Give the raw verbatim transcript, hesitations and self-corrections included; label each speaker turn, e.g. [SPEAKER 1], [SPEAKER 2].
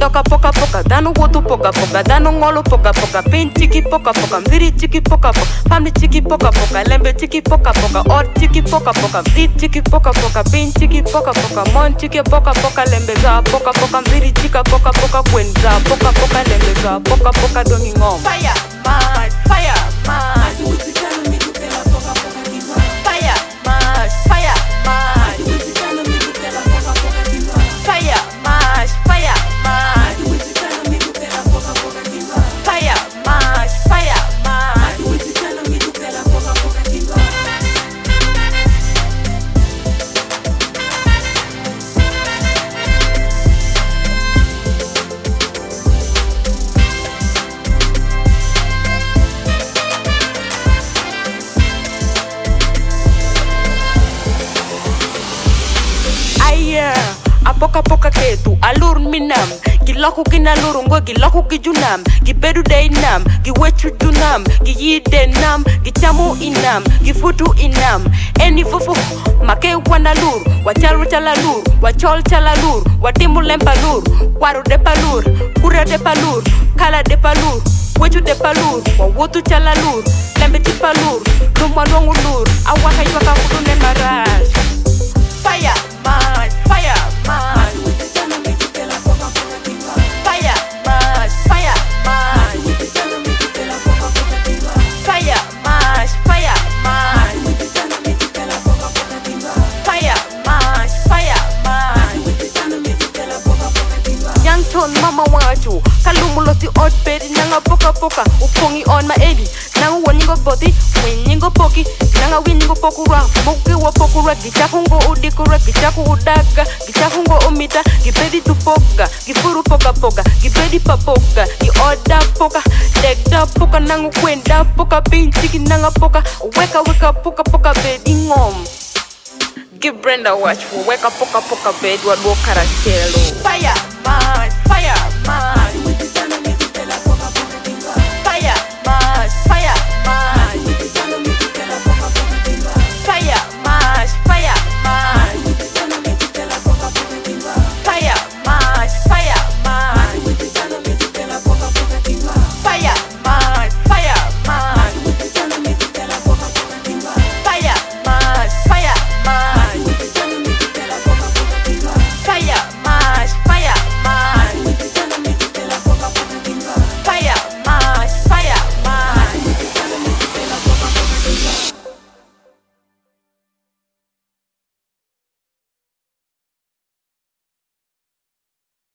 [SPEAKER 1] doka poka poka, dano wotu poka poka, dano ngolo poka poka, pin chiki poka poka, mviri chiki poka poka, family chiki poka poka, lembe chiki poka poka, or chiki poka poka, mviri chiki poka poka, pin chiki poka poka, mon chiki poka poka, lembe za poka poka, mviri chika poka poka, kwen za poka poka, lembe za poka poka, dongi ngom.
[SPEAKER 2] Fire, man, fire, man. Fire, man, fire, man. Fire, man, fire, man. Fire, man, fire, man.
[SPEAKER 1] Apoka poka ketu alur minam gilaku kinalur ngo gilaku gijunam gibedu de inam giwechu junam giyide nam gichamu inam gifutu inam eni fufu make wanalur wacharu chalalur wachol chalalur watimu lempalur waru de palur kura de palur kala de palur wechu de palur wawotu chalalur lembe tipalur numwanongulur awahaywa kakudune marash.
[SPEAKER 2] Fire, man, fire, man. Fire, man, fire, man. Fire, man, fire, man. Fire, man, fire, man.
[SPEAKER 1] Young ton mama waju kalumuloti odd bedi nanga poka poka upongi on my edi nanga waningo body winingo poki nanga winingo pokura moki wa pokura gichakungo udikura gichaku udaga gichakungo umita gibedi tupoka gifuru poka poka gibedi papoka gi oda poka degda poka nanga kwenda poka pinchiki nanga poka weka weka poka poka bedi ngom. Give Brenda a watch for weka poka poka bed wa do karastelo.
[SPEAKER 2] Fire, man, fire, man.